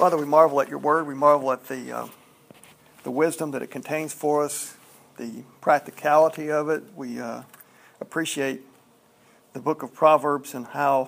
Father, we marvel at your word. We marvel at the wisdom that it contains for us, the practicality of it. We appreciate the book of Proverbs and how,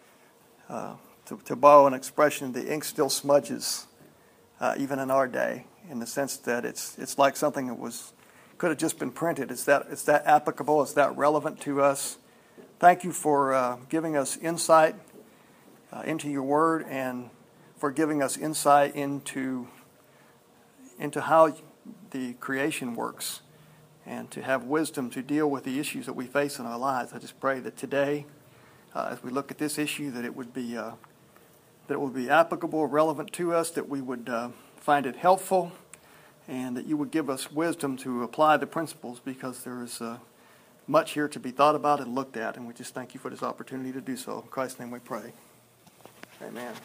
to borrow an expression, the ink still smudges even in our day, in the sense that it's like something that could have just been printed. It's that applicable. It's that relevant to us. Thank you for giving us insight into your word, and for giving us insight into how the creation works, and to have wisdom to deal with the issues that we face in our lives. I just pray that today, as we look at this issue, that it would be applicable, relevant to us, that we would find it helpful, and that you would give us wisdom to apply the principles, because there is much here to be thought about and looked at, and we just thank you for this opportunity to do so. In Christ's name we pray. Amen.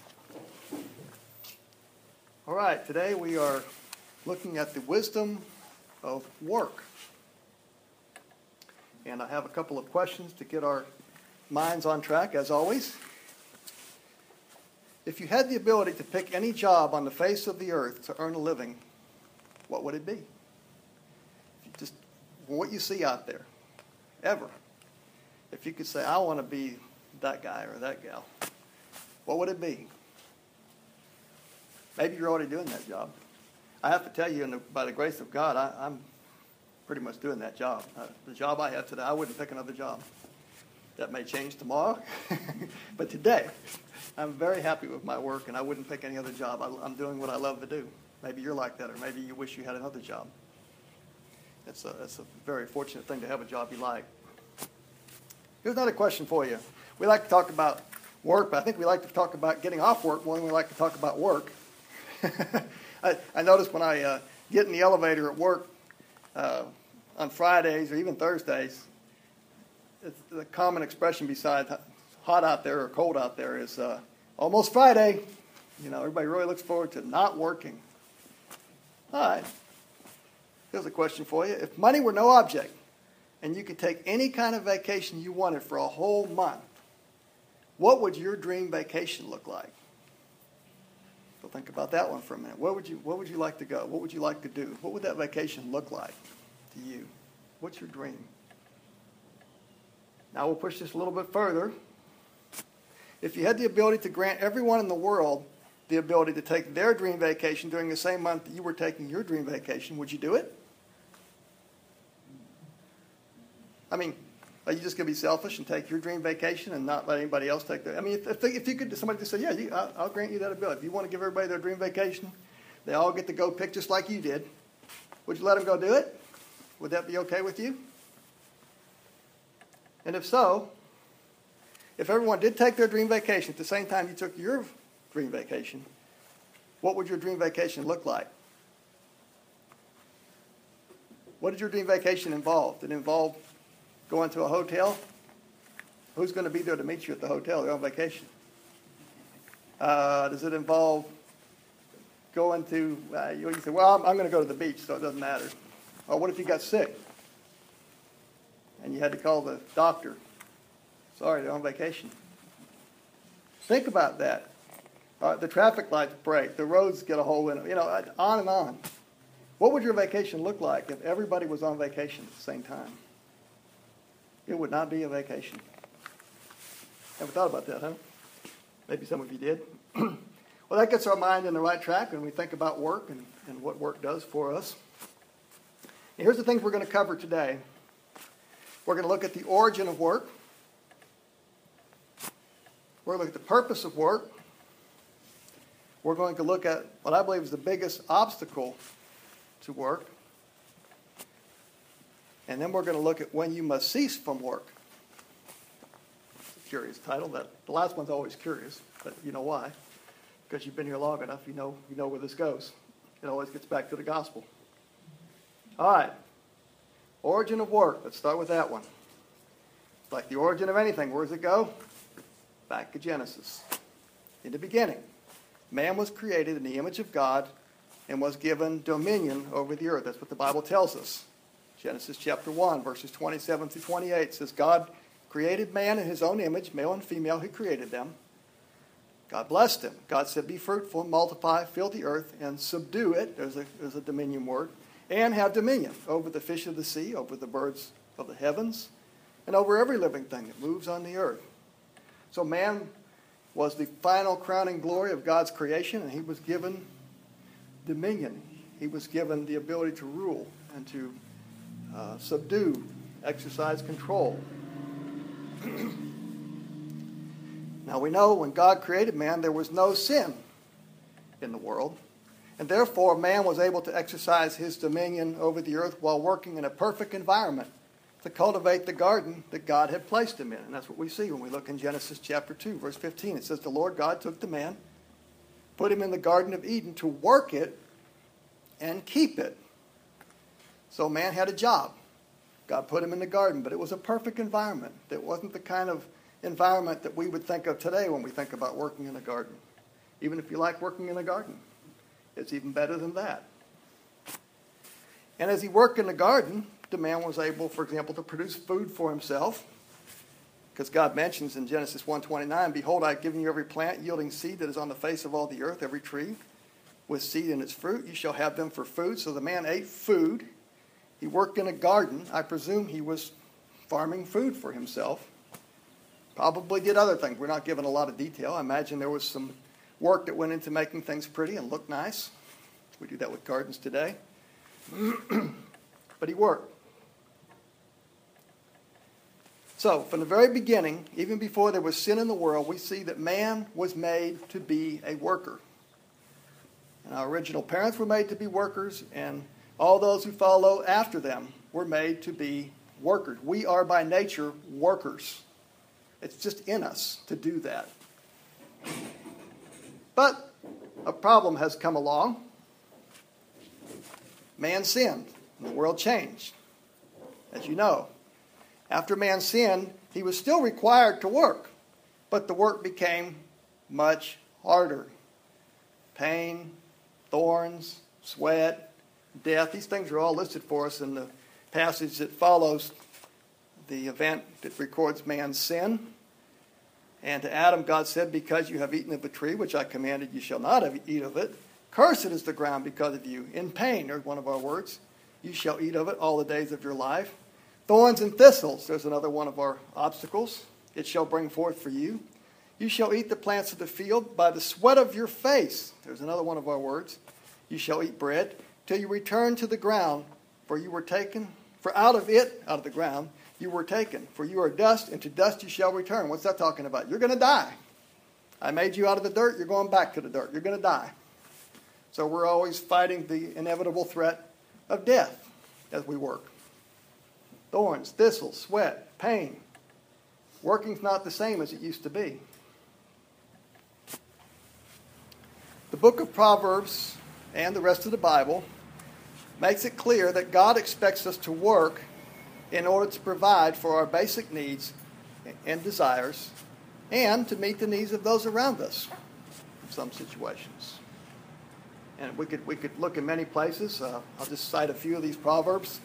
All right, today we are looking at the wisdom of work. And I have a couple of questions to get our minds on track, as always. If you had the ability to pick any job on the face of the earth to earn a living, what would it be? Just what you see out there, ever. If you could say, I want to be that guy or that gal, what would it be? Maybe you're already doing that job. I have to tell you, by the grace of God, I'm pretty much doing that job. The job I have today, I wouldn't pick another job. That may change tomorrow. But today, I'm very happy with my work, and I wouldn't pick any other job. I'm doing what I love to do. Maybe you're like that, or maybe you wish you had another job. It's a very fortunate thing to have a job you like. Here's another question for you. We like to talk about work, but I think we like to talk about getting off work more than we like to talk about work. I notice when I get in the elevator at work on Fridays or even Thursdays, it's the common expression besides hot out there or cold out there is almost Friday. You know, everybody really looks forward to not working. All right. Here's a question for you. If money were no object and you could take any kind of vacation you wanted for a whole month, what would your dream vacation look like? So think about that one for a minute. Where would you like to go? What would you like to do? What would that vacation look like to you? What's your dream? Now we'll push this a little bit further. If you had the ability to grant everyone in the world the ability to take their dream vacation during the same month that you were taking your dream vacation, would you do it? I mean, are you just going to be selfish and take your dream vacation and not let anybody else take their? I mean, if you could, somebody could say, yeah, I'll grant you that ability. If you want to give everybody their dream vacation, they all get to go pick just like you did. Would you let them go do it? Would that be okay with you? And if so, if everyone did take their dream vacation at the same time you took your dream vacation, what would your dream vacation look like? What did your dream vacation involve? Did it involve going to a hotel? Who's going to be there to meet you at the hotel? You're on vacation. Does it involve going to, you say, well, I'm going to go to the beach, so it doesn't matter. Or what if you got sick and you had to call the doctor? Sorry, they're on vacation. Think about that. The traffic lights break. The roads get a hole in them. You know, on and on. What would your vacation look like if everybody was on vacation at the same time? It would not be a vacation. Ever thought about that, huh? Maybe some of you did. Well, that gets our mind in the right track when we think about work and what work does for us. And here's the things we're going to cover today. We're going to look at the origin of work. We're going to look at the purpose of work. We're going to look at what I believe is the biggest obstacle to work. And then we're going to look at when you must cease from work. It's a curious title. The last one's always curious, but you know why? Because you've been here long enough, you know where this goes. It always gets back to the gospel. All right. Origin of work. Let's start with that one. Like the origin of anything, where does it go? Back to Genesis. In the beginning, man was created in the image of God and was given dominion over the earth. That's what the Bible tells us. Genesis chapter 1, verses 27 through 28 says, God created man in his own image, male and female, he created them. God blessed him. God said, be fruitful and multiply, fill the earth, and subdue it. There's a dominion word. And have dominion over the fish of the sea, over the birds of the heavens, and over every living thing that moves on the earth. So man was the final crowning glory of God's creation, and he was given dominion. He was given the ability to rule and to subdue, exercise control. Now we know when God created man, there was no sin in the world. And therefore, man was able to exercise his dominion over the earth while working in a perfect environment to cultivate the garden that God had placed him in. And that's what we see when we look in Genesis chapter 2, verse 15. It says, the Lord God took the man, put him in the Garden of Eden to work it and keep it. So man had a job. God put him in the garden, but it was a perfect environment. It wasn't the kind of environment that we would think of today when we think about working in a garden. Even if you like working in a garden, it's even better than that. And as he worked in the garden, the man was able, for example, to produce food for himself. Because God mentions in Genesis 1:29, behold, I have given you every plant yielding seed that is on the face of all the earth, every tree with seed in its fruit. You shall have them for food. So the man ate food. He worked in a garden. I presume he was farming food for himself. Probably did other things. We're not given a lot of detail. I imagine there was some work that went into making things pretty and look nice. We do that with gardens today. But he worked. So, from the very beginning, even before there was sin in the world, we see that man was made to be a worker. And our original parents were made to be workers, and all those who follow after them were made to be workers. We are by nature workers. It's just in us to do that. But a problem has come along. Man sinned, and the world changed, as you know. After man sinned, he was still required to work, but the work became much harder. Pain, thorns, sweat, death, these things are all listed for us in the passage that follows the event that records man's sin. And to Adam, God said, because you have eaten of the tree, which I commanded you shall not eat of it, cursed is the ground because of you. In pain, there's one of our words. You shall eat of it all the days of your life. Thorns and thistles, there's another one of our obstacles. It shall bring forth for you. You shall eat the plants of the field by the sweat of your face. There's another one of our words. You shall eat bread till you return to the ground, for you were taken. For out of the ground, you were taken. For you are dust, and to dust you shall return. What's that talking about? You're going to die. I made you out of the dirt. You're going back to the dirt. You're going to die. So we're always fighting the inevitable threat of death as we work. Thorns, thistles, sweat, pain. Working's not the same as it used to be. The book of Proverbs and the rest of the Bible makes it clear that God expects us to work in order to provide for our basic needs and desires and to meet the needs of those around us in some situations. And we could look in many places. I'll just cite a few of these proverbs.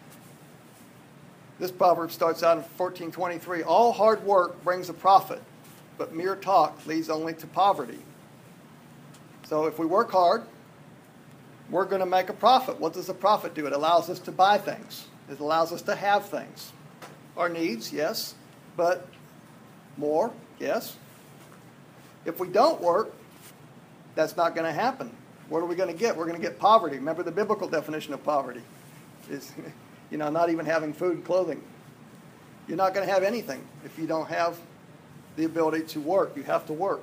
This proverb starts out in 14:23. All hard work brings a profit, but mere talk leads only to poverty. So if we work hard, we're going to make a profit. What does a profit do? It allows us to buy things. It allows us to have things. Our needs, yes, but more, yes. If we don't work, that's not going to happen. What are we going to get? We're going to get poverty. Remember the biblical definition of poverty is, not even having food and clothing. You're not going to have anything if you don't have the ability to work. You have to work.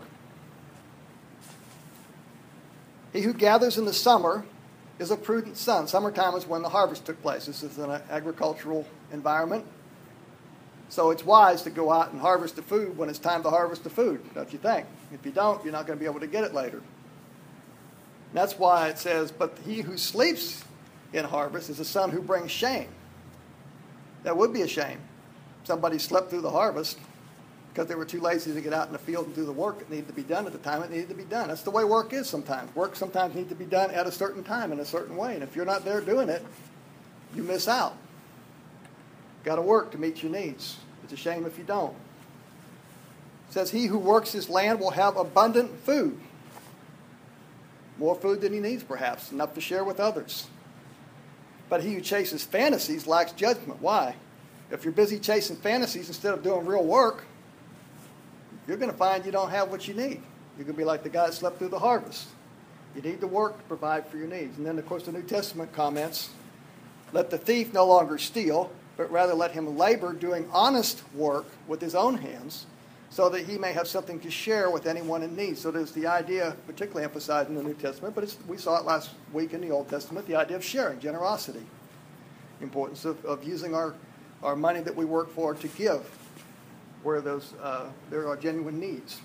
He who gathers in the summer is a prudent son. Summertime is when the harvest took place. This is an agricultural environment. So it's wise to go out and harvest the food when it's time to harvest the food, don't you think? If you don't, you're not going to be able to get it later. And that's why it says, but he who sleeps in harvest is a son who brings shame. That would be a shame. Somebody slept through the harvest because they were too lazy to get out in the field and do the work that needed to be done at the time it needed to be done. That's the way work is sometimes. Work sometimes needs to be done at a certain time in a certain way. And if you're not there doing it, you miss out. You've got to work to meet your needs. It's a shame if you don't. It says, he who works his land will have abundant food. More food than he needs, perhaps, enough to share with others. But he who chases fantasies lacks judgment. Why? If you're busy chasing fantasies instead of doing real work, you're going to find you don't have what you need. You're going to be like the guy that slept through the harvest. You need to work to provide for your needs. And then, of course, the New Testament comments, let the thief no longer steal, but rather let him labor doing honest work with his own hands, so that he may have something to share with anyone in need. So there's the idea, particularly emphasized in the New Testament, but we saw it last week in the Old Testament, the idea of sharing, generosity, the importance of using our money that we work for to give where there are genuine needs.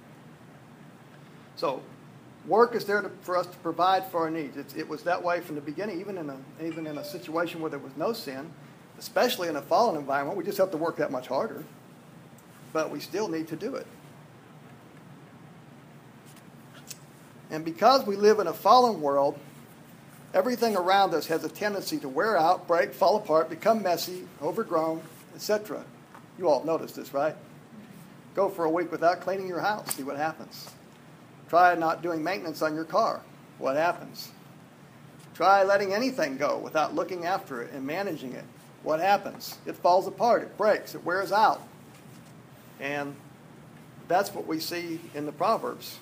So work is there for us to provide for our needs. It was that way from the beginning, even in a situation where there was no sin, especially in a fallen environment. We just have to work that much harder. But we still need to do it. And because we live in a fallen world, everything around us has a tendency to wear out, break, fall apart, become messy, overgrown, etc. You all noticed this, right? Go for a week without cleaning your house. See what happens. Try not doing maintenance on your car. What happens? Try letting anything go without looking after it and managing it. What happens? It falls apart. It breaks. It wears out. And that's what we see in the Proverbs.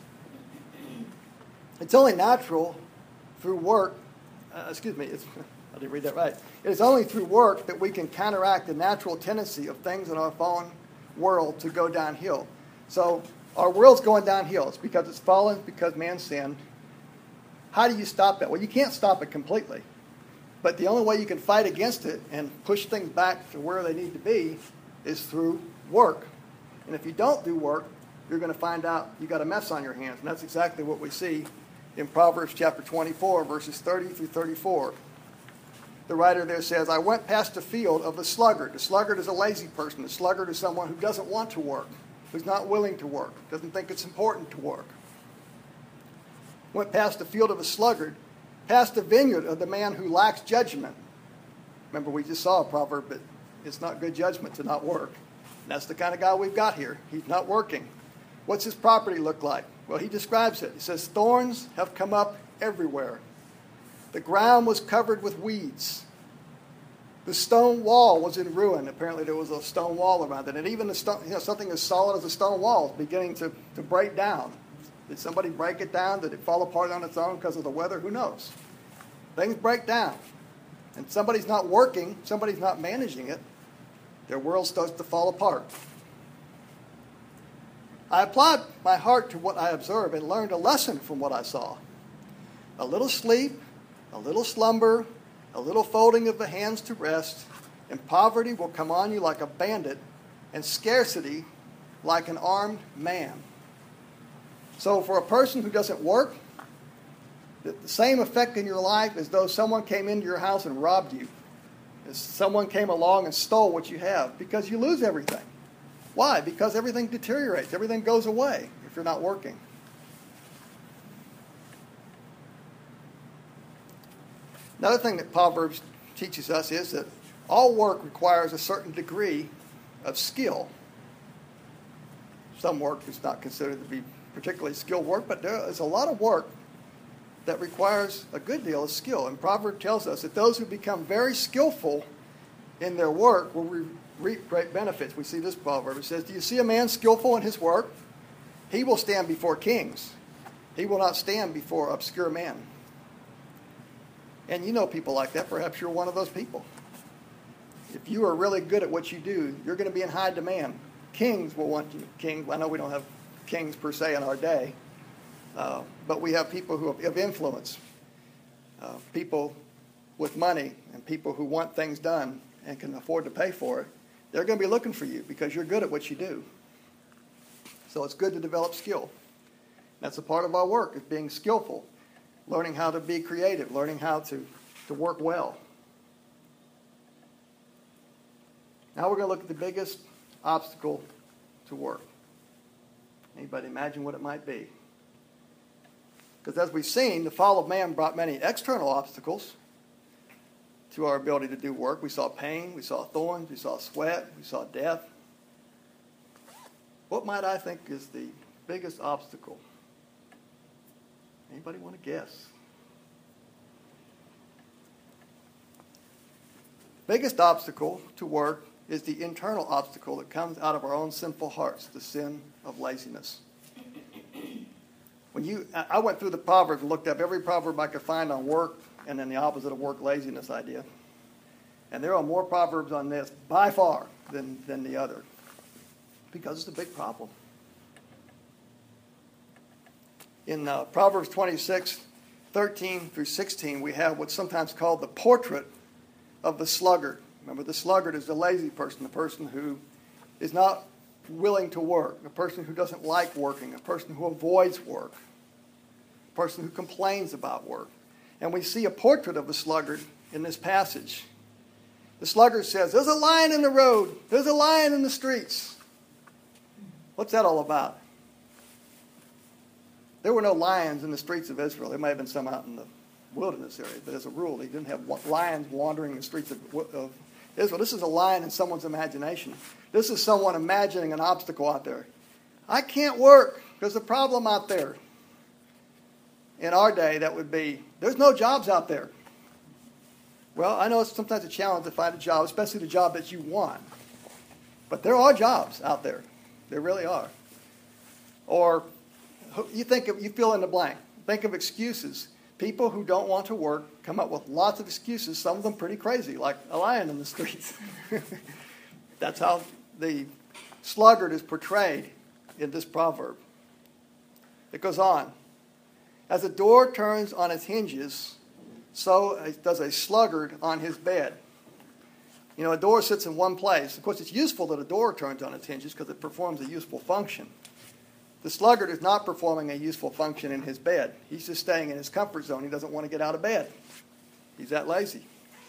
It's only natural through work. I didn't read that right. It is only through work that we can counteract the natural tendency of things in our fallen world to go downhill. So our world's going downhill. It's because it's fallen, because man sinned. How do you stop that? Well, you can't stop it completely. But the only way you can fight against it and push things back to where they need to be is through work. And if you don't do work, you're going to find out you got a mess on your hands. And that's exactly what we see in Proverbs chapter 24, verses 30 through 34. The writer there says, I went past a field of the sluggard. The sluggard is a lazy person. The sluggard is someone who doesn't want to work, who's not willing to work, doesn't think it's important to work. Went past the field of a sluggard, past the vineyard of the man who lacks judgment. Remember, we just saw a proverb that it's not good judgment to not work. And that's the kind of guy we've got here. He's not working. What's his property look like? Well, he describes it. He says, thorns have come up everywhere. The ground was covered with weeds. The stone wall was in ruin. Apparently there was a stone wall around it. And even the stone, something as solid as a stone wall is beginning to break down. Did somebody break it down? Did it fall apart on its own because of the weather? Who knows? Things break down. And somebody's not working, somebody's not managing it, their world starts to fall apart. I applied my heart to what I observed and learned a lesson from what I saw. A little sleep, a little slumber, a little folding of the hands to rest, and poverty will come on you like a bandit, and scarcity like an armed man. So for a person who doesn't work, the same effect in your life as though someone came into your house and robbed you. As someone came along and stole what you have, because you lose everything. Why? Because everything deteriorates. Everything goes away if you're not working. Another thing that Proverbs teaches us is that all work requires a certain degree of skill. Some work is not considered to be particularly skilled work, but there is a lot of work that requires a good deal of skill. And Proverbs tells us that those who become very skillful in their work will reap great benefits. We see this proverb. It says, do you see a man skillful in his work? He will stand before kings. He will not stand before obscure men. And you know people like that. Perhaps you're one of those people. If you are really good at what you do, you're going to be in high demand. Kings will want you. Kings, I know we don't have kings per se in our day, but we have people who have influence, people with money, and people who want things done and can afford to pay for it. They're going to be looking for you because you're good at what you do. So it's good to develop skill. That's a part of our work, is being skillful, learning how to be creative, learning how to work well. Now we're going to look at the biggest obstacle to work. Anybody imagine what it might be? Because as we've seen, the fall of man brought many external obstacles to our ability to do work. We saw pain, we saw thorns, we saw sweat, we saw death. What might I think is the biggest obstacle? Anybody want to guess? Biggest obstacle to work is the internal obstacle that comes out of our own sinful hearts, the sin of laziness. I went through the Proverbs and looked up every proverb I could find on work and then the opposite of work, laziness idea. And there are more proverbs on this by far than the other, because it's a big problem. In Proverbs 26:13 through 16, we have what's sometimes called the portrait of the sluggard. Remember, the sluggard is the lazy person, the person who is not willing to work, a person who doesn't like working, a person who avoids work, a person who complains about work. And we see a portrait of the sluggard in this passage. The sluggard says, "There's a lion in the road. There's a lion in the streets." What's that all about? There were no lions in the streets of Israel. There may have been some out in the wilderness area, but as a rule, they didn't have lions wandering the streets of Israel. This is a lion in someone's imagination. This is someone imagining an obstacle out there. I can't work. There's a problem out there. In our day, that would be, there's no jobs out there. Well, I know it's sometimes a challenge to find a job, especially the job that you want. But there are jobs out there. There really are. Or you fill in the blank. Think of excuses. People who don't want to work come up with lots of excuses, some of them pretty crazy, like a lion in the streets. That's how the sluggard is portrayed in this proverb. It goes on. As a door turns on its hinges, so does a sluggard on his bed. You know, a door sits in one place. Of course, it's useful that a door turns on its hinges because it performs a useful function. The sluggard is not performing a useful function in his bed. He's just staying in his comfort zone. He doesn't want to get out of bed. He's that lazy.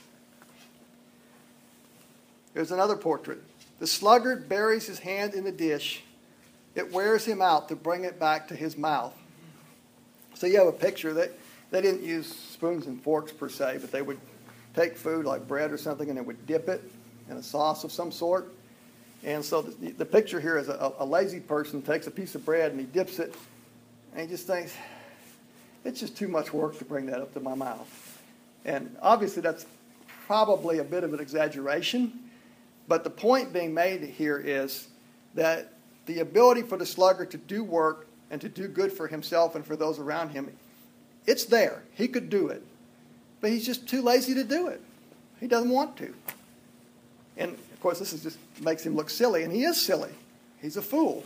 There's another portrait. The sluggard buries his hand in the dish. It wears him out to bring it back to his mouth. So you have a picture that they didn't use spoons and forks per se, but they would take food like bread or something and they would dip it in a sauce of some sort. And so the picture here is a lazy person takes a piece of bread and he dips it and he just thinks, it's just too much work to bring that up to my mouth. And obviously that's probably a bit of an exaggeration, but the point being made here is that the ability for the sluggard to do work and to do good for himself and for those around him, it's there. He could do it, but he's just too lazy to do it. He doesn't want to. And of course, this just makes him look silly, and he is silly. He's a fool.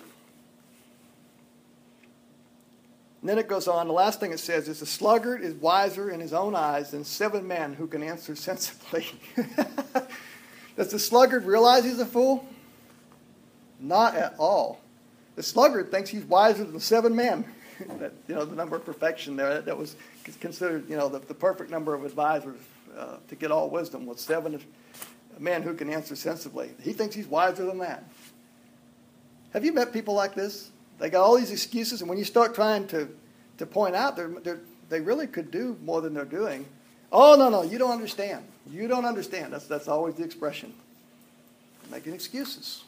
And then it goes on. The last thing it says is, the sluggard is wiser in his own eyes than 7 men who can answer sensibly. Does the sluggard realize he's a fool? Not at all. The sluggard thinks he's wiser than 7 men. The number of perfection there, that was considered, the perfect number of advisors to get all wisdom was 7 men who can answer sensibly. He thinks he's wiser than that. Have you met people like this? They got all these excuses, and when you start trying to point out they really could do more than they're doing. Oh, no, you don't understand. You don't understand. That's always the expression. Making excuses.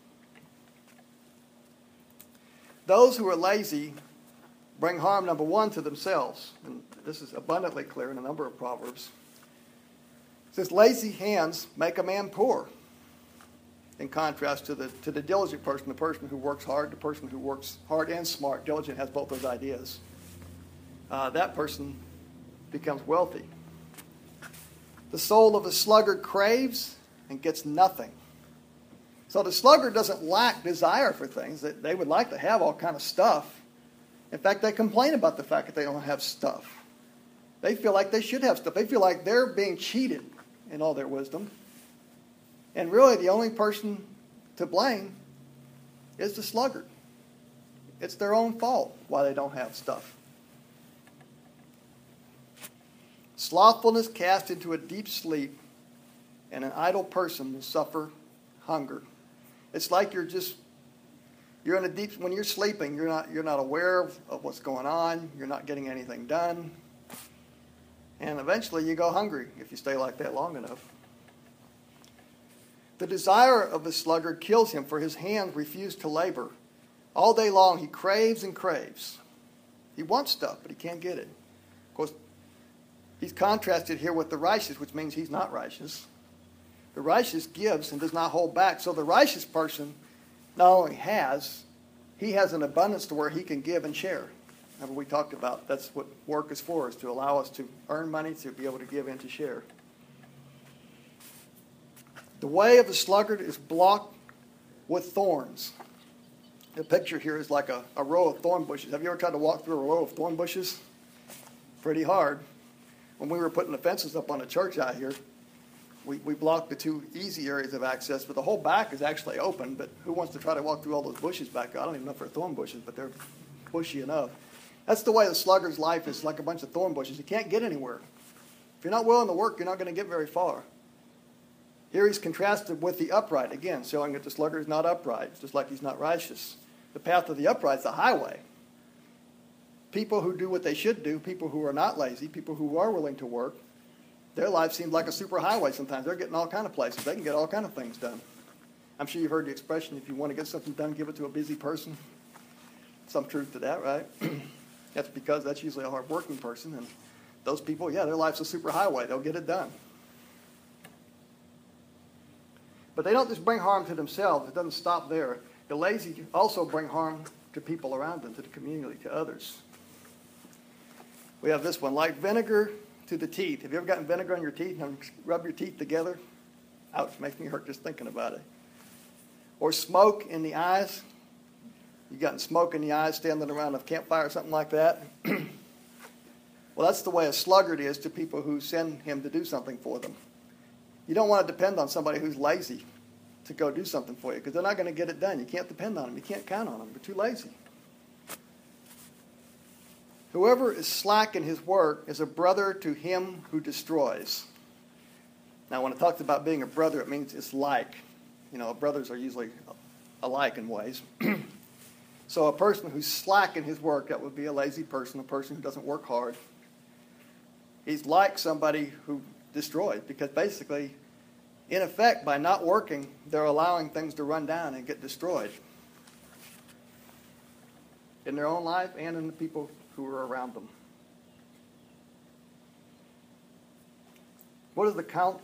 Those who are lazy bring harm, number 1, to themselves. And this is abundantly clear in a number of Proverbs. It says, lazy hands make a man poor. In contrast to the diligent person, the person who works hard, the person who works hard and smart. Diligent has both those ideas. That person becomes wealthy. The soul of a sluggard craves and gets nothing. So the sluggard doesn't lack desire for things. They would like to have all kind of stuff. In fact, they complain about the fact that they don't have stuff. They feel like they should have stuff. They feel like they're being cheated in all their wisdom. And really, the only person to blame is the sluggard. It's their own fault why they don't have stuff. Slothfulness casts into a deep sleep, and an idle person will suffer hunger. It's like you're in a deep, when you're sleeping, you're not aware of what's going on. You're not getting anything done. And eventually you go hungry if you stay like that long enough. The desire of the sluggard kills him, for his hands refuse to labor. All day long, he craves and craves. He wants stuff, but he can't get it. Of course, he's contrasted here with the righteous, which means he's not righteous. The righteous gives and does not hold back. So the righteous person not only he has an abundance to where he can give and share. Remember we talked about that's what work is for, is to allow us to earn money, to be able to give and to share. The way of the sluggard is blocked with thorns. The picture here is like a row of thorn bushes. Have you ever tried to walk through a row of thorn bushes? Pretty hard. When we were putting the fences up on the church out here, we blocked the two easy areas of access, but the whole back is actually open. But who wants to try to walk through all those bushes back there? I don't even know if they're thorn bushes, but they're bushy enough. That's the way the sluggard's life is, like a bunch of thorn bushes. You can't get anywhere. If you're not willing to work, you're not going to get very far. Here he's contrasted with the upright, again, showing that the sluggard is not upright, just like he's not righteous. The path of the upright is the highway. People who do what they should do, people who are not lazy, people who are willing to work, their life seems like a super highway sometimes. They're getting all kind of places. They can get all kind of things done. I'm sure you've heard the expression, if you want to get something done, give it to a busy person. Some truth to that, right? That's because that's usually a hard-working person. And those people, yeah, their life's a super highway. They'll get it done. But they don't just bring harm to themselves. It doesn't stop there. The lazy also bring harm to people around them, to the community, to others. We have this one, like vinegar to the teeth. Have you ever gotten vinegar on your teeth and rub your teeth together? Ouch, makes me hurt just thinking about it. Or smoke in the eyes. You gotten smoke in the eyes standing around a campfire or something like that? Well, that's the way a sluggard is to people who send him to do something for them. You don't want to depend on somebody who's lazy to go do something for you, because they're not going to get it done. You can't depend on them. You can't count on them. They're too lazy. Whoever is slack in his work is a brother to him who destroys. Now, when it talks about being a brother, it means it's like. You know, brothers are usually alike in ways. So a person who's slack in his work, that would be a lazy person, a person who doesn't work hard. He's like somebody who destroys, because basically, in effect, by not working, they're allowing things to run down and get destroyed in their own life and in the people who are around them. What is the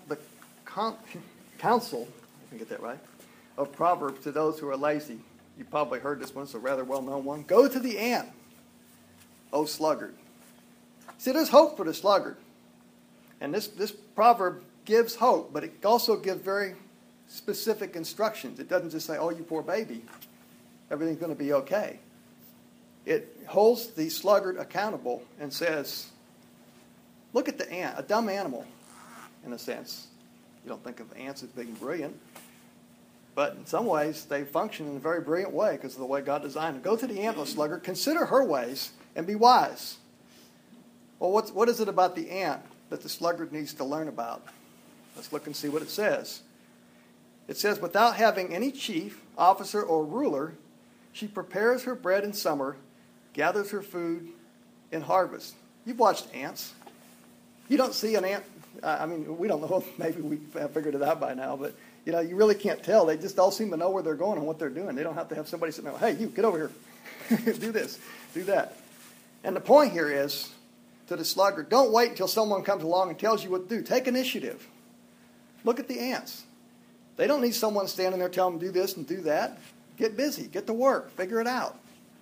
counsel, if I get that right, of Proverbs to those who are lazy? You probably heard this one. It's a rather well-known one. Go to the ant, O sluggard. See, there's hope for the sluggard. And this proverb gives hope, but it also gives very specific instructions. It doesn't just say, oh, you poor baby, everything's going to be okay. It holds the sluggard accountable and says, look at the ant, a dumb animal, in a sense. You don't think of ants as being brilliant, but in some ways they function in a very brilliant way because of the way God designed them. Go to the ant, O sluggard, consider her ways and be wise. Well, what is it about the ant that the sluggard needs to learn about? Let's look and see what it says. It says, without having any chief, officer, or ruler, she prepares her bread in summer, gathers her food in harvest. You've watched ants. You don't see an ant. I mean, we don't know. Maybe we have figured it out by now, but you know, you really can't tell. They just all seem to know where they're going and what they're doing. They don't have to have somebody sitting there, hey, you, get over here. Do this, do that. And the point here is, to the sluggard, don't wait until someone comes along and tells you what to do. Take initiative. Look at the ants. They don't need someone standing there telling them do this and do that. Get busy. Get to work. Figure it out.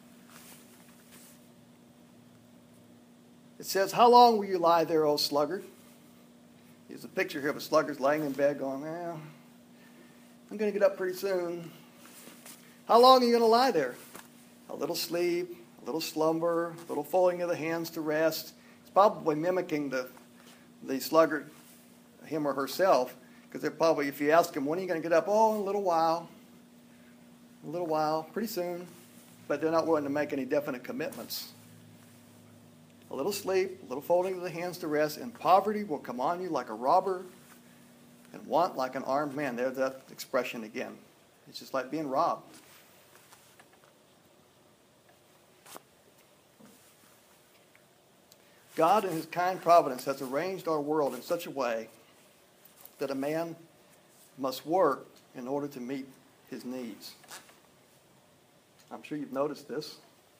It says, how long will you lie there, O sluggard? Here's a picture here of a sluggard laying in bed going, well, I'm going to get up pretty soon. How long are you going to lie there? A little sleep, a little slumber, a little folding of the hands to rest. It's probably mimicking the sluggard, him or herself, because they're probably, if you ask them, when are you going to get up? Oh, in a little while, pretty soon. But they're not willing to make any definite commitments. A little sleep, a little folding of the hands to rest, and poverty will come on you like a robber, and want like an armed man. There's that expression again. It's just like being robbed. God in his kind providence has arranged our world in such a way that a man must work in order to meet his needs. I'm sure you've noticed this.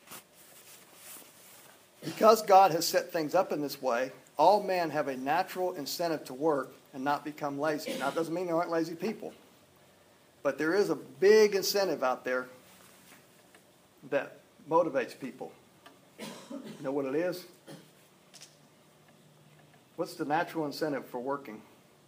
Because God has set things up in this way, all men have a natural incentive to work and not become lazy. Now, it doesn't mean there aren't lazy people. But there is a big incentive out there that motivates people. You know what it is? What's the natural incentive for working?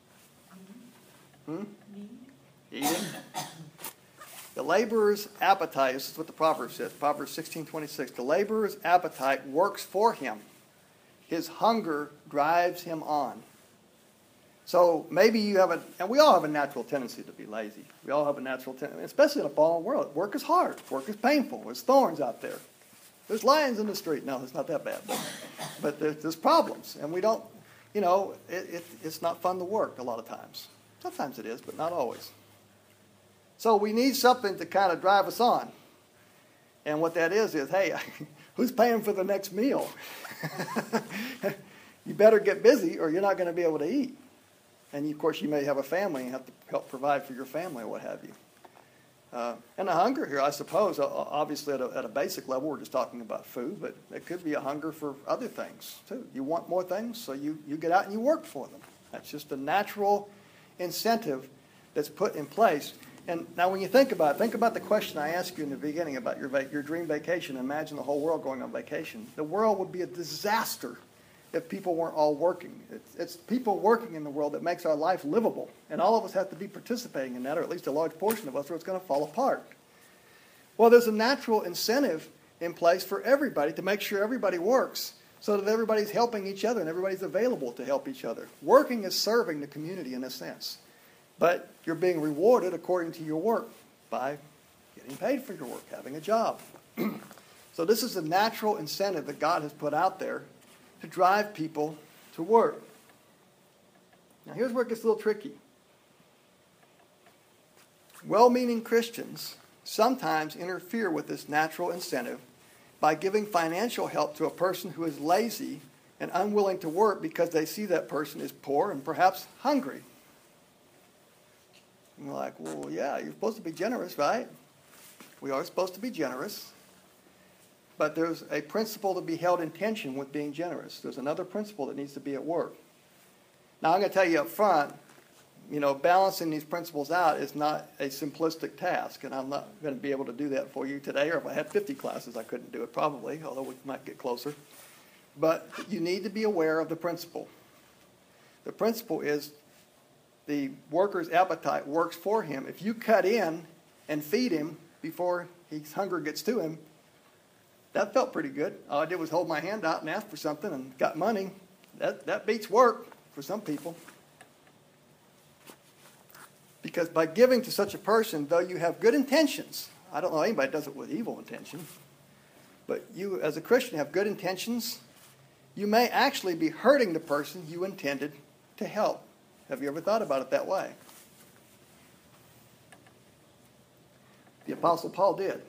Eating. The laborer's appetite, this is what the Proverbs says, Proverbs 16:26. The laborer's appetite works for him. His hunger drives him on. So maybe you have and we all have a natural tendency to be lazy. We all have a natural tendency, especially in a fallen world. Work is hard. Work is painful. There's thorns out there. There's lions in the street. No, it's not that bad. But there's problems. And we don't, it's not fun to work a lot of times. Sometimes it is, but not always. So we need something to kind of drive us on. And what that is, hey, who's paying for the next meal? You better get busy or you're not going to be able to eat. And, of course, you may have a family and have to help provide for your family or what have you. And the hunger here, I suppose, obviously at a basic level, we're just talking about food, but it could be a hunger for other things, too. You want more things, so you get out and you work for them. That's just a natural incentive that's put in place. And now when you think about the question I asked you in the beginning about your dream vacation. Imagine the whole world going on vacation. The world would be a disaster if people weren't all working. It's people working in the world that makes our life livable. And all of us have to be participating in that, or at least a large portion of us, or it's going to fall apart. Well, there's a natural incentive in place for everybody to make sure everybody works so that everybody's helping each other and everybody's available to help each other. Working is serving the community in a sense. But you're being rewarded according to your work by getting paid for your work, having a job. So this is a natural incentive that God has put out there to drive people to work. Now here's where it gets a little tricky. Well-meaning Christians sometimes interfere with this natural incentive by giving financial help to a person who is lazy and unwilling to work because they see that person is poor and perhaps hungry. And you're like, well, yeah, you're supposed to be generous, right? We are supposed to be generous. But there's a principle to be held in tension with being generous. There's another principle that needs to be at work. Now, I'm going to tell you up front, balancing these principles out is not a simplistic task, and I'm not going to be able to do that for you today, or if I had 50 classes, I couldn't do it probably, although we might get closer. But you need to be aware of the principle. The principle is the worker's appetite works for him. If you cut in and feed him before his hunger gets to him, that felt pretty good. All I did was hold my hand out and ask for something and got money. That beats work for some people. Because by giving to such a person, though you have good intentions, I don't know anybody that does it with evil intention, but you as a Christian have good intentions, you may actually be hurting the person you intended to help. Have you ever thought about it that way? The Apostle Paul did.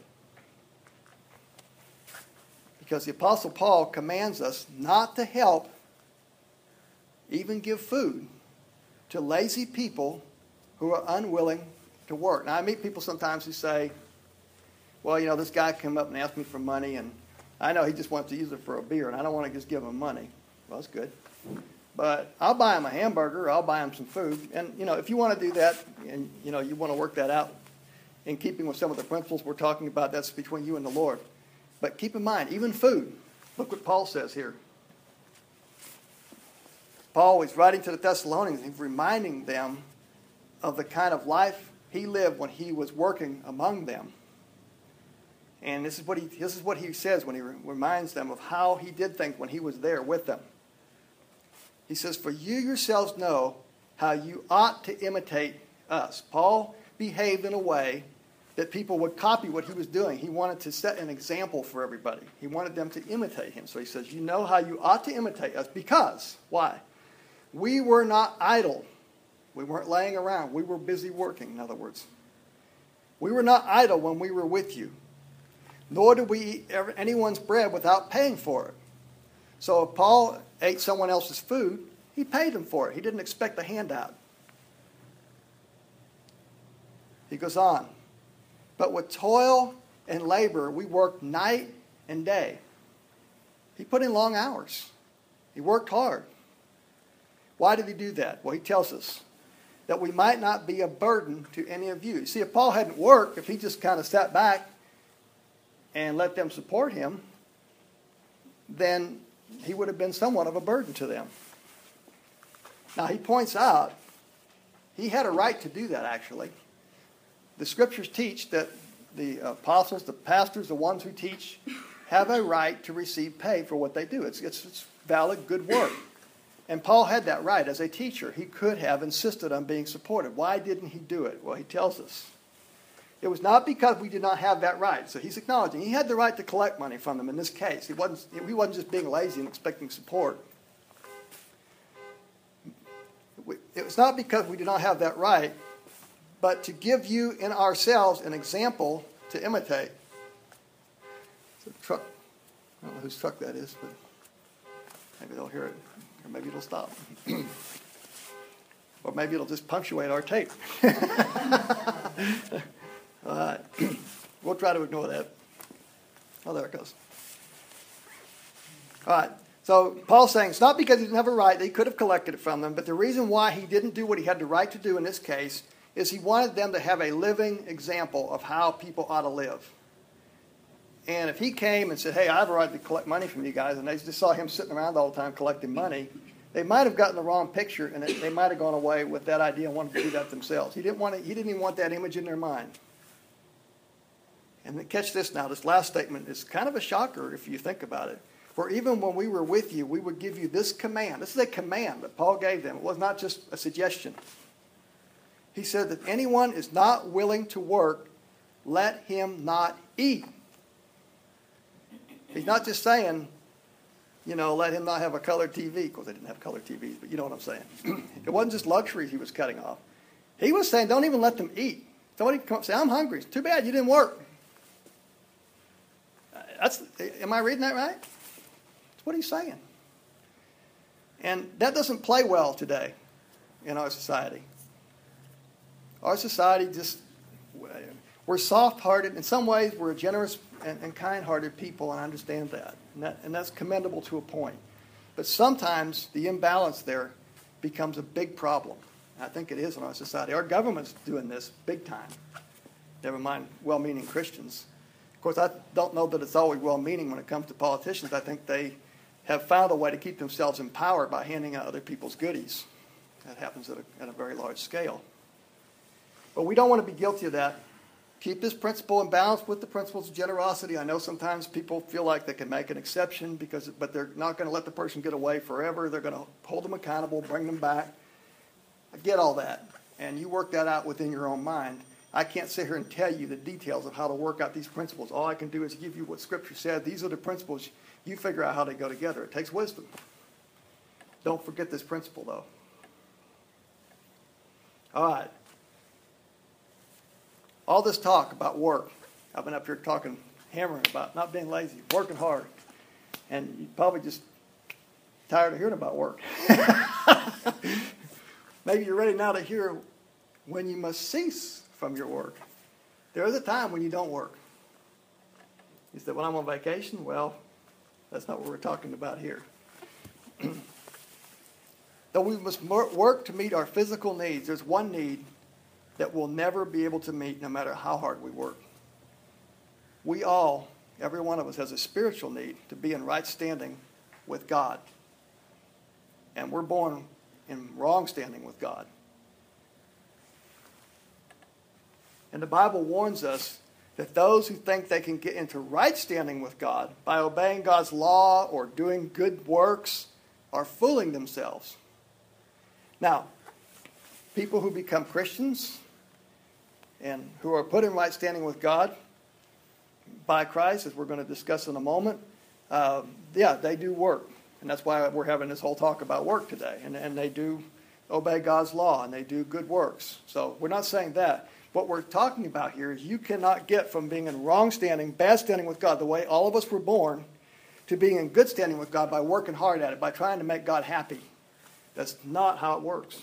Because the Apostle Paul commands us not to help, even give food, to lazy people who are unwilling to work. Now, I meet people sometimes who say, well, this guy came up and asked me for money, and I know he just wants to use it for a beer, and I don't want to just give him money. Well, that's good. But I'll buy him a hamburger, or I'll buy him some food. And, if you want to do that, and, you want to work that out in keeping with some of the principles we're talking about, that's between you and the Lord. But keep in mind, even food, look what Paul says here. Paul is writing to the Thessalonians, he's reminding them of the kind of life he lived when he was working among them. And this is what he says when he reminds them of how he did things when he was there with them. He says, "For you yourselves know how you ought to imitate us." Paul behaved in a way that people would copy what he was doing. He wanted to set an example for everybody. He wanted them to imitate him. So he says, you know how you ought to imitate us because, why? We were not idle. We weren't laying around. We were busy working, in other words. We were not idle when we were with you, nor did we eat anyone's bread without paying for it. So if Paul ate someone else's food, he paid them for it. He didn't expect a handout. He goes on. But with toil and labor. We worked night and day. He put in long hours. He worked hard. Why did he do that? Well, he tells us that we might not be a burden to any of you. See, if Paul hadn't worked, if he just kind of sat back and let them support him, then he would have been somewhat of a burden to them. Now, he points out he had a right to do that, actually. The scriptures teach that the apostles, the pastors, the ones who teach, have a right to receive pay for what they do. It's valid, good work. And Paul had that right as a teacher. He could have insisted on being supported. Why didn't he do it? Well, he tells us. It was not because we did not have that right. So he's acknowledging he had the right to collect money from them in this case. He wasn't just being lazy and expecting support. It was not because we did not have that right, but to give you in ourselves an example to imitate. It's a truck. I don't know whose truck that is, but maybe they'll hear it, or maybe it'll stop. Or maybe it'll just punctuate our tape. All right. We'll try to ignore that. Oh, there it goes. All right. So Paul's saying it's not because he didn't have a right that he could have collected it from them, but the reason why he didn't do what he had the right to do in this case is he wanted them to have a living example of how people ought to live. And if he came and said, hey, I have a right to collect money from you guys, and they just saw him sitting around all the time collecting money, they might have gotten the wrong picture, and they might have gone away with that idea and wanted to do that themselves. He didn't even want that image in their mind. And catch this now, this last statement is kind of a shocker if you think about it. For even when we were with you, we would give you this command. This is a command that Paul gave them. It was not just a suggestion. He said that anyone is not willing to work, let him not eat. He's not just saying, let him not have a colored TV, because they didn't have colored TVs, but you know what I'm saying. It wasn't just luxuries he was cutting off. He was saying, don't even let them eat. Somebody come up and say, I'm hungry. It's too bad you didn't work. Am I reading that right? That's what he's saying. And that doesn't play well today in our society. Our society we're soft-hearted. In some ways, we're a generous and kind-hearted people, and I understand that. And that's commendable to a point. But sometimes the imbalance there becomes a big problem. I think it is in our society. Our government's doing this big time. Never mind well-meaning Christians. Of course, I don't know that it's always well-meaning when it comes to politicians. I think they have found a way to keep themselves in power by handing out other people's goodies. That happens at a very large scale. But we don't want to be guilty of that. Keep this principle in balance with the principles of generosity. I know sometimes people feel like they can make an exception, but they're not going to let the person get away forever. They're going to hold them accountable, bring them back. I get all that. And you work that out within your own mind. I can't sit here and tell you the details of how to work out these principles. All I can do is give you what Scripture said. These are the principles. You figure out how they go together. It takes wisdom. Don't forget this principle, though. All right. All this talk about work. I've been up here hammering about not being lazy, working hard. And you're probably just tired of hearing about work. Maybe you're ready now to hear when you must cease from your work. There is a time when you don't work. You said, when I'm on vacation? Well, that's not what we're talking about here. Though we must work to meet our physical needs, there's one need that we'll never be able to meet no matter how hard we work. We all, every one of us, has a spiritual need to be in right standing with God. And we're born in wrong standing with God. And the Bible warns us that those who think they can get into right standing with God by obeying God's law or doing good works are fooling themselves. Now, people who become Christians and who are put in right standing with God by Christ, as we're going to discuss in a moment, they do work. And that's why we're having this whole talk about work today. And they do obey God's law and they do good works. So we're not saying that. What we're talking about here is you cannot get from being in wrong standing, bad standing with God, the way all of us were born, to being in good standing with God by working hard at it, by trying to make God happy. That's not how it works.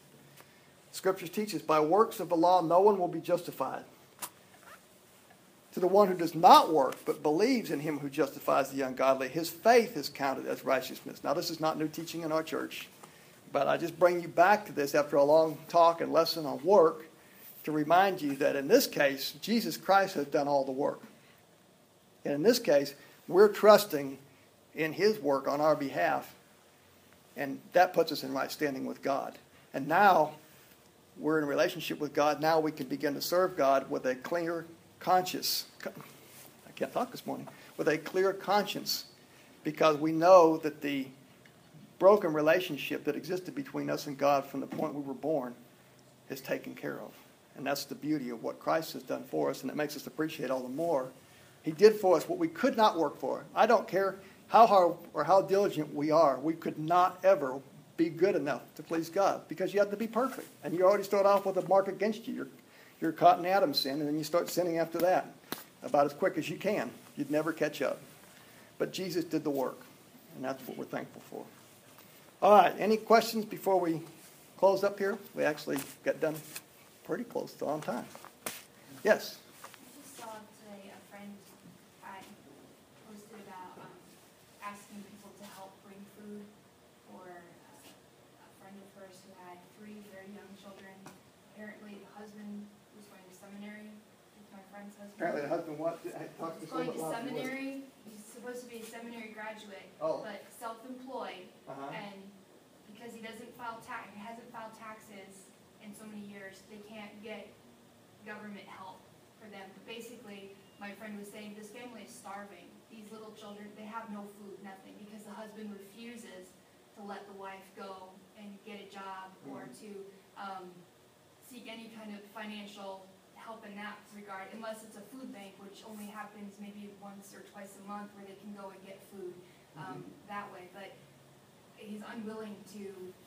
Scriptures teach us, by works of the law, no one will be justified. To the one who does not work, but believes in him who justifies the ungodly, his faith is counted as righteousness. Now, this is not new teaching in our church, but I just bring you back to this after a long talk and lesson on work to remind you that in this case, Jesus Christ has done all the work. And in this case, we're trusting in his work on our behalf, and that puts us in right standing with God. And now we're in a relationship with God. Now we can begin to serve God with a clear conscience. I can't talk this morning. With a clear conscience, because we know that the broken relationship that existed between us and God from the point we were born is taken care of. And that's the beauty of what Christ has done for us, and it makes us appreciate all the more. He did for us what we could not work for. I don't care how hard or how diligent we are. We could not ever be good enough to please God, because you have to be perfect. And you already start off with a mark against you. You're caught in Adam's sin, and then you start sinning after that about as quick as you can. You'd never catch up. But Jesus did the work, and that's what we're thankful for. All right, any questions before we close up here? We actually got done pretty close to on time. Yes? I just saw today a friend had posted about asking people to help bring food for a friend of hers who had 3 very young children. Apparently the husband was going to seminary with my friend's husband. Apparently the husband He's going to seminary. He's supposed to be a seminary graduate, but self-employed. And because he hasn't filed taxes in so many years, they can't get government help for them. But basically, my friend was saying this family is starving. These little children, they have no food, nothing, because the husband refuses to let the wife go and get a job or to seek any kind of financial help in that regard, unless it's a food bank, which only happens maybe once or twice a month where they can go and get food that way. But he's unwilling to,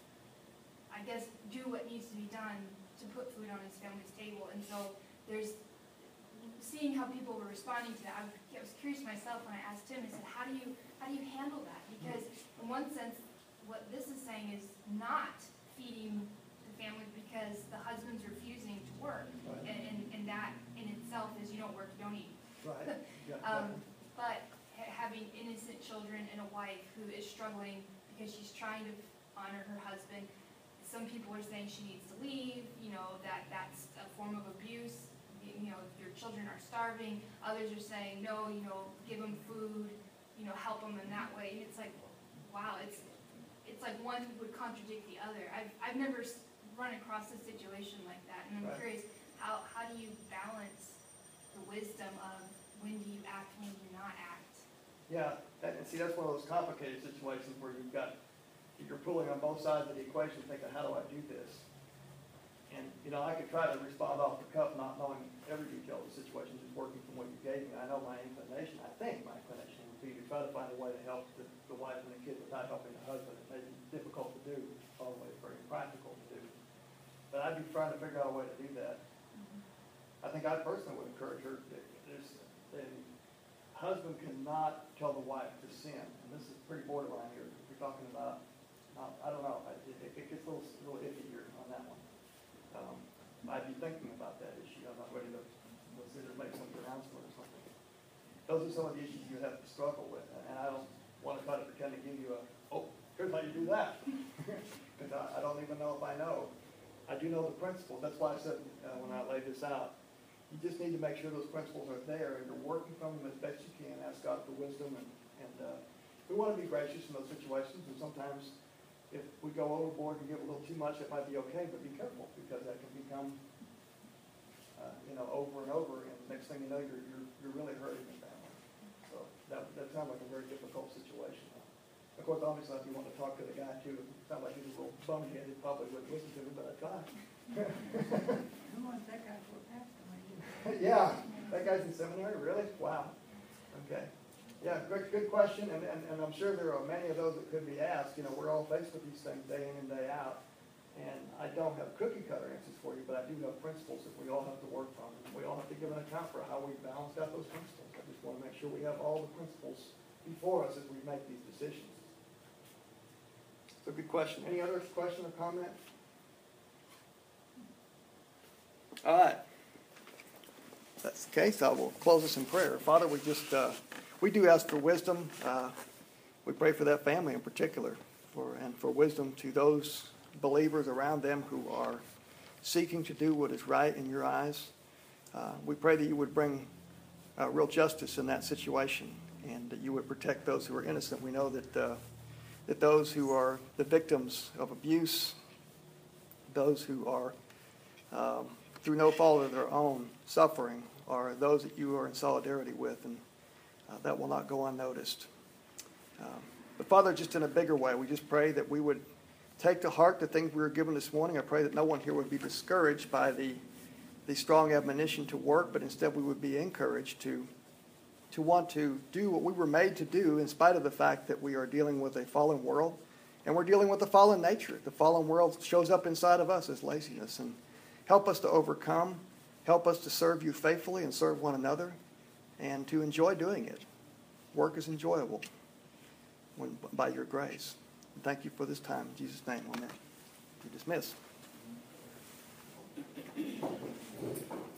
I guess, do what needs to be done to put food on his family's table. And so there's seeing how people were responding to that. I was curious myself when I asked him. I said, "How do you handle that?" Because in one sense, what this is saying is not feeding the family because the husband's refusing to work, and that in itself is you don't work, you don't eat. Right. But having innocent children and a wife who is struggling because she's trying to honor her husband. Some people are saying she needs to leave, that's a form of abuse. Your children are starving. Others are saying, no, give them food, help them in that way. And it's like, wow, it's like one would contradict the other. I've never run across a situation like that. And I'm curious, how do you balance the wisdom of when do you act, when do you not act? Yeah, and see, that's one of those complicated situations where you're pulling on both sides of the equation, thinking, how do I do this? And, I could try to respond off the cuff, not knowing every detail of the situation, just working from what you gave me. I know my inclination, would be to try to find a way to help the wife and the kid without helping the husband. It may be difficult to do, always very practical to do. But I'd be trying to figure out a way to do that. I think I personally would encourage her, the husband cannot tell the wife to sin. And this is pretty borderline here. We're talking about, I don't know, it gets a little iffy here on that one. I'd be thinking about that issue. I'm not ready to make some pronouncement or something. Those are some of the issues you have to struggle with. And I don't want to try to pretend to give you here's how you do that. Because I don't even know if I know. I do know the principles. That's why I said when I laid this out, you just need to make sure those principles are there and you're working from them as best you can. Ask God for wisdom. And we want to be gracious in those situations. And sometimes if we go overboard and give a little too much, it might be okay, but be careful because that can become, over and over. And next thing you know, you're really hurting the family. So that sounds like a very difficult situation. Of course, obviously, if you want to talk to the guy too, it sounds like he's a little bum-headed, probably wouldn't listen to me, but I tried. Who wants that guy for a pastor? Yeah, that guy's in seminary, really? Wow. Okay. Yeah, good question, and I'm sure there are many of those that could be asked. We're all faced with these things day in and day out, and I don't have cookie-cutter answers for you, but I do have principles that we all have to work from. We all have to give an account for how we balanced out those principles. I just want to make sure we have all the principles before us as we make these decisions. So good question. Any other question or comment? All right. that's the case, I will close us in prayer. Father, we do ask for wisdom. We pray for that family in particular, and for wisdom to those believers around them who are seeking to do what is right in your eyes. We pray that you would bring real justice in that situation, and that you would protect those who are innocent. We know that those who are the victims of abuse, those who are through no fault of their own suffering, are those that you are in solidarity with, and that will not go unnoticed. But Father, just in a bigger way, we just pray that we would take to heart the things we were given this morning. I pray that no one here would be discouraged by the strong admonition to work, but instead we would be encouraged to want to do what we were made to do, in spite of the fact that we are dealing with a fallen world, and we're dealing with a fallen nature. The fallen world shows up inside of us as laziness, and help us to overcome, help us to serve you faithfully and serve one another, and to enjoy doing it. Work is enjoyable by your grace. And thank you for this time. In Jesus' name, amen. You dismiss.